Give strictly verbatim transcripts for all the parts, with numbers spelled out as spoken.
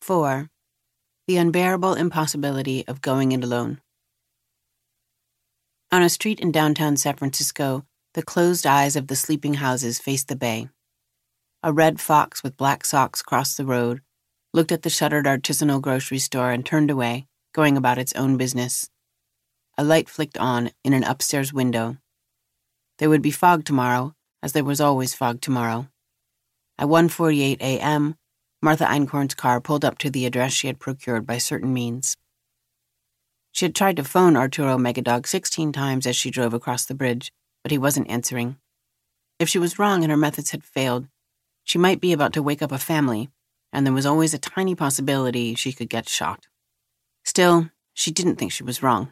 four. The unbearable impossibility of going it alone. On a street in downtown San Francisco, the closed eyes of the sleeping houses faced the bay. A red fox with black socks crossed the road, looked at the shuttered artisanal grocery store and turned away, going about its own business. A light flicked on in an upstairs window. There would be fog tomorrow, as there was always fog tomorrow. At one forty-eight a.m., Martha Einkorn's car pulled up to the address she had procured by certain means. She had tried to phone Arturo Megadog sixteen times as she drove across the bridge, but he wasn't answering. If she was wrong and her methods had failed, she might be about to wake up a family, and there was always a tiny possibility she could get shot. Still, she didn't think she was wrong.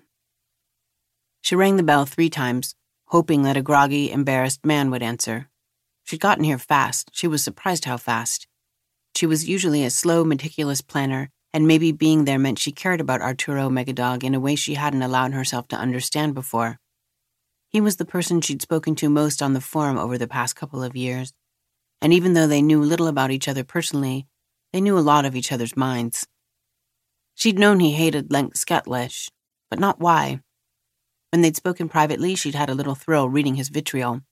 She rang the bell three times, hoping that a groggy, embarrassed man would answer. She'd gotten here fast. She was surprised how fast. She was usually a slow, meticulous planner, and maybe being there meant she cared about Arturo Megadog in a way she hadn't allowed herself to understand before. He was the person she'd spoken to most on the forum over the past couple of years, and even though they knew little about each other personally, they knew a lot of each other's minds. She'd known he hated Lenk Sketlesh, but not why. When they'd spoken privately, she'd had a little thrill reading his vitriol.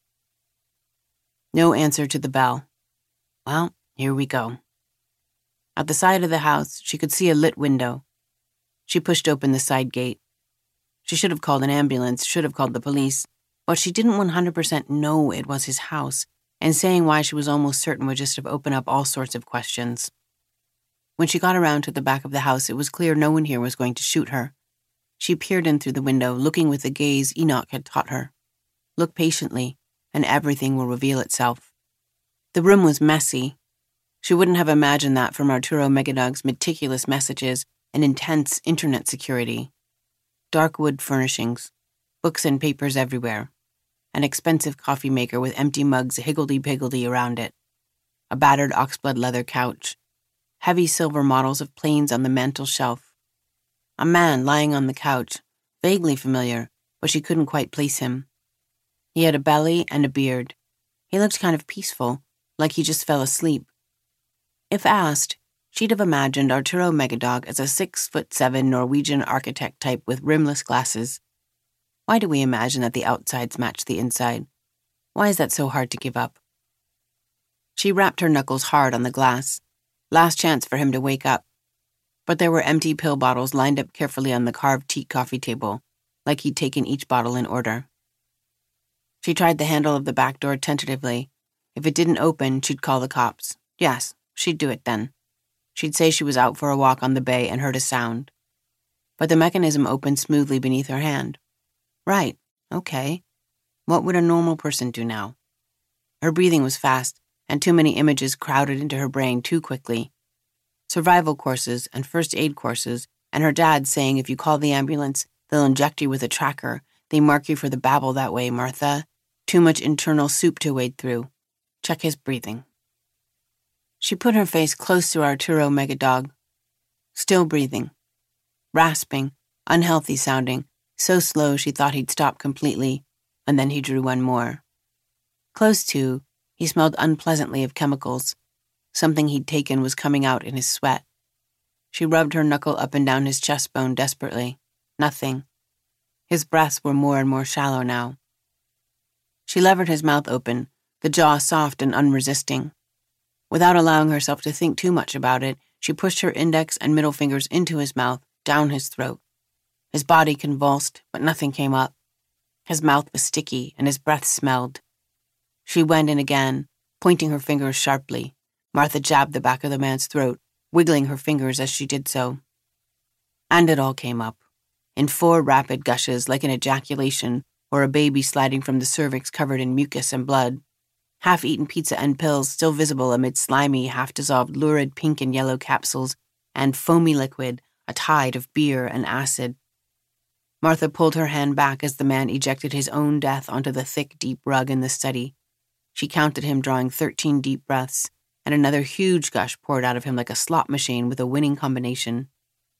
No answer to the bell. Well, here we go. At the side of the house, she could see a lit window. She pushed open the side gate. She should have called an ambulance, should have called the police, but she didn't one hundred percent know it was his house, and saying why she was almost certain would just have opened up all sorts of questions. When she got around to the back of the house, it was clear no one here was going to shoot her. She peered in through the window, looking with the gaze Enoch had taught her. Look patiently, and everything will reveal itself. The room was messy. She wouldn't have imagined that from Arturo Megadog's meticulous messages and intense internet security. Dark wood furnishings, books and papers everywhere, an expensive coffee maker with empty mugs higgledy-piggledy around it, a battered oxblood leather couch, heavy silver models of planes on the mantel shelf, a man lying on the couch, vaguely familiar, but she couldn't quite place him. He had a belly and a beard. He looked kind of peaceful, like he just fell asleep. If asked, she'd have imagined Arturo Megadog as a six-foot-seven Norwegian architect type with rimless glasses. Why do we imagine that the outsides match the inside? Why is that so hard to give up? She rapped her knuckles hard on the glass. Last chance for him to wake up. But there were empty pill bottles lined up carefully on the carved teak coffee table, like he'd taken each bottle in order. She tried the handle of the back door tentatively. If it didn't open, she'd call the cops. Yes. She'd do it then. She'd say she was out for a walk on the bay and heard a sound. But the mechanism opened smoothly beneath her hand. Right, okay. What would a normal person do now? Her breathing was fast, and too many images crowded into her brain too quickly. Survival courses and first aid courses, and her dad saying if you call the ambulance, they'll inject you with a tracker. They mark you for the babble that way, Martha. Too much internal soup to wade through. Check his breathing. She put her face close to Arturo Megadog. Still breathing. Rasping, unhealthy sounding, so slow she thought he'd stop completely, and then he drew one more. Close to, he smelled unpleasantly of chemicals. Something he'd taken was coming out in his sweat. She rubbed her knuckle up and down his chest bone desperately. Nothing. His breaths were more and more shallow now. She levered his mouth open, the jaw soft and unresisting. Without allowing herself to think too much about it, she pushed her index and middle fingers into his mouth, down his throat. His body convulsed, but nothing came up. His mouth was sticky, and his breath smelled. She went in again, pointing her fingers sharply. Martha jabbed the back of the man's throat, wiggling her fingers as she did so. And it all came up, in four rapid gushes like an ejaculation or a baby sliding from the cervix covered in mucus and blood. Half-eaten pizza and pills still visible amid slimy, half-dissolved lurid pink and yellow capsules, and foamy liquid, a tide of beer and acid. Martha pulled her hand back as the man ejected his own death onto the thick, deep rug in the study. She counted him drawing thirteen deep breaths, and another huge gush poured out of him like a slot machine with a winning combination.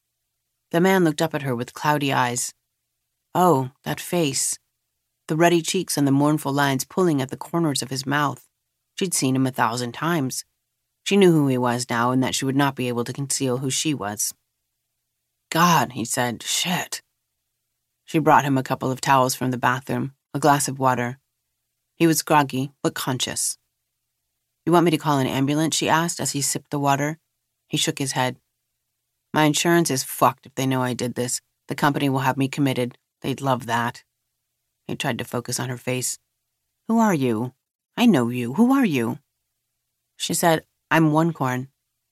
The man looked up at her with cloudy eyes. Oh, that face. The ruddy cheeks and the mournful lines pulling at the corners of his mouth. She'd seen him a thousand times. She knew who he was now and that she would not be able to conceal who she was. God, he said, shit. She brought him a couple of towels from the bathroom, a glass of water. He was groggy, but conscious. You want me to call an ambulance? She asked as he sipped the water. He shook his head. My insurance is fucked if they know I did this. The company will have me committed. They'd love that. He tried to focus on her face. Who are you? I know you. Who are you? She said, I'm Onecorn.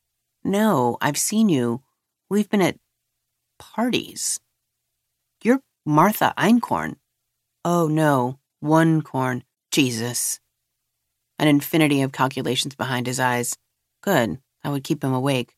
No, I've seen you. We've been at parties. You're Martha Einkorn. Oh, no. Onecorn. Jesus. An infinity of calculations behind his eyes. Good. That would keep him awake.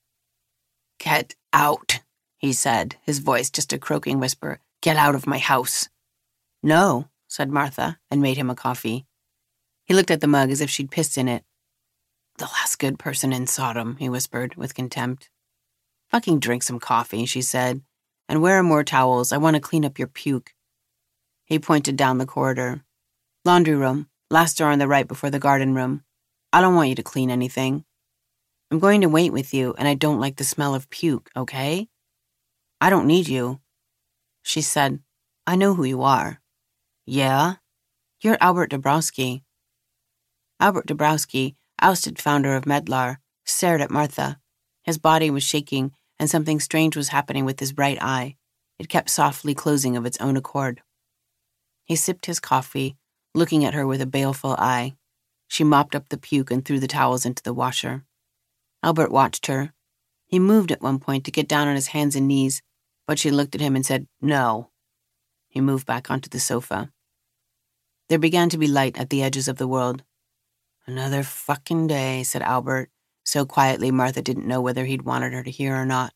Get out, he said, his voice just a croaking whisper. Get out of my house. No, said Martha, and made him a coffee. He looked at the mug as if she'd pissed in it. The last good person in Sodom, he whispered, with contempt. Fucking drink some coffee, she said, and wear more towels. I want to clean up your puke. He pointed down the corridor. Laundry room, last door on the right before the garden room. I don't want you to clean anything. I'm going to wait with you, and I don't like the smell of puke, okay? I don't need you. She said, I know who you are. Yeah? You're Albert Dabrowski. Albert Dabrowski, ousted founder of Medlar, stared at Martha. His body was shaking, and something strange was happening with his right eye. It kept softly closing of its own accord. He sipped his coffee, looking at her with a baleful eye. She mopped up the puke and threw the towels into the washer. Albert watched her. He moved at one point to get down on his hands and knees, but she looked at him and said, no. He moved back onto the sofa. There began to be light at the edges of the world. Another fucking day, said Albert, so quietly Martha didn't know whether he'd wanted her to hear or not.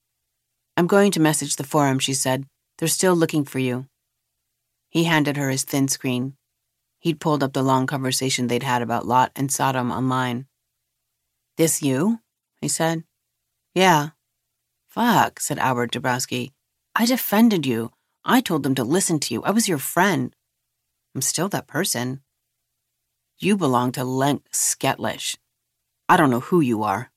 I'm going to message the forum, she said. They're still looking for you. He handed her his thin screen. He'd pulled up the long conversation they'd had about Lot and Sodom online. This you? He said. Yeah. Fuck, said Albert Dabrowski. I defended you. I told them to listen to you. I was your friend. I'm still that person. You belong to Lenk Sketlish. I don't know who you are.